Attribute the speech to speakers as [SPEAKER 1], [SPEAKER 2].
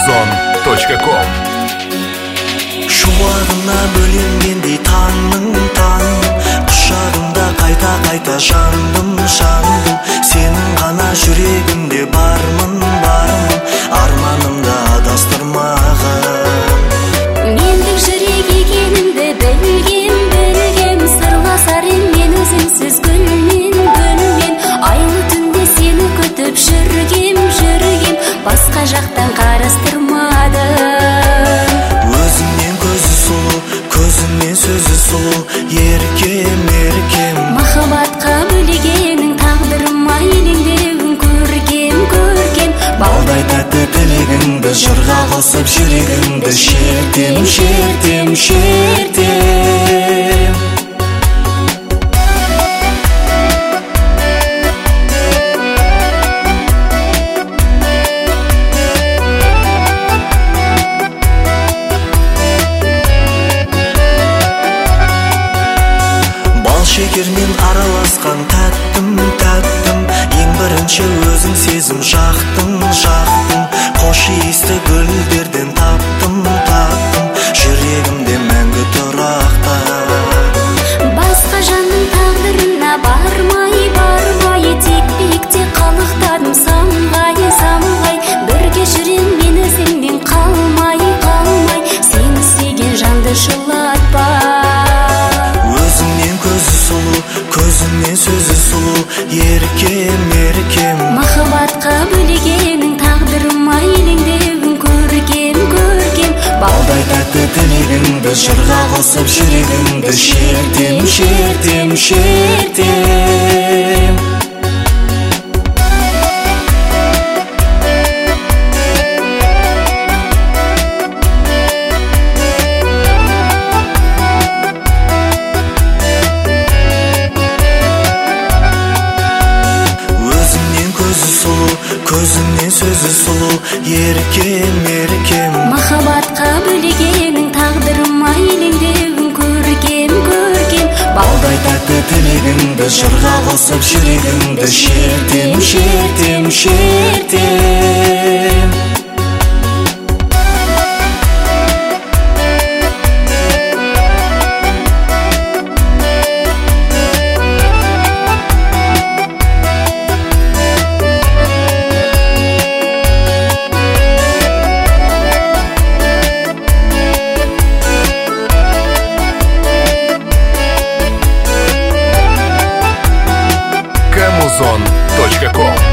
[SPEAKER 1] Camuzon.com.
[SPEAKER 2] Шуағына бөленгендей таңның құшағымда қайта жандым сенің ғана жүрегімде бармын арманымда адастырмағын.
[SPEAKER 3] Мендік жүрек екенімді білгем сырласар мен өзіңсіз гүлмен айлы түнде сені күтіп жүргем басқа жақтан қарастырмадым.
[SPEAKER 2] Өзіңнен көзі сұлу, көзіңнен сөзі сұлу, еркем
[SPEAKER 3] Махаббатқа бөлегенің тағдырыма елеңдеуін көркем
[SPEAKER 2] Балдай тәтті тілегіңді жырға қосып жүрегімді шертем Шекермен араласқан тәттім ең бірінші өзің сезім жақтың қош иісті гүлдерден таптым жүрегімде мәңгі тұрақта.
[SPEAKER 3] Басқа жанның тағдырына бармай тек биікте қалықтадым самғай бірге жүрем мен өзіңнен қалмай сені сүйген жанды жылатпа.
[SPEAKER 2] Көзіңнен сөзі сұлу, еркем
[SPEAKER 3] Махаббатқа бөлегенің тағдырыма елеңдеуін көркем
[SPEAKER 2] Балдай тәтті тілегіңді жырға қосып жүрегімді шертем Көзіңнен сөзі сұлу, еркем
[SPEAKER 3] Махаббатқа бөлегенің тағдырыма елеңдеуін көркем
[SPEAKER 2] Балдай тәтті тілегіңді жырға қосып жүрегімді шертем
[SPEAKER 1] Camuzon.com.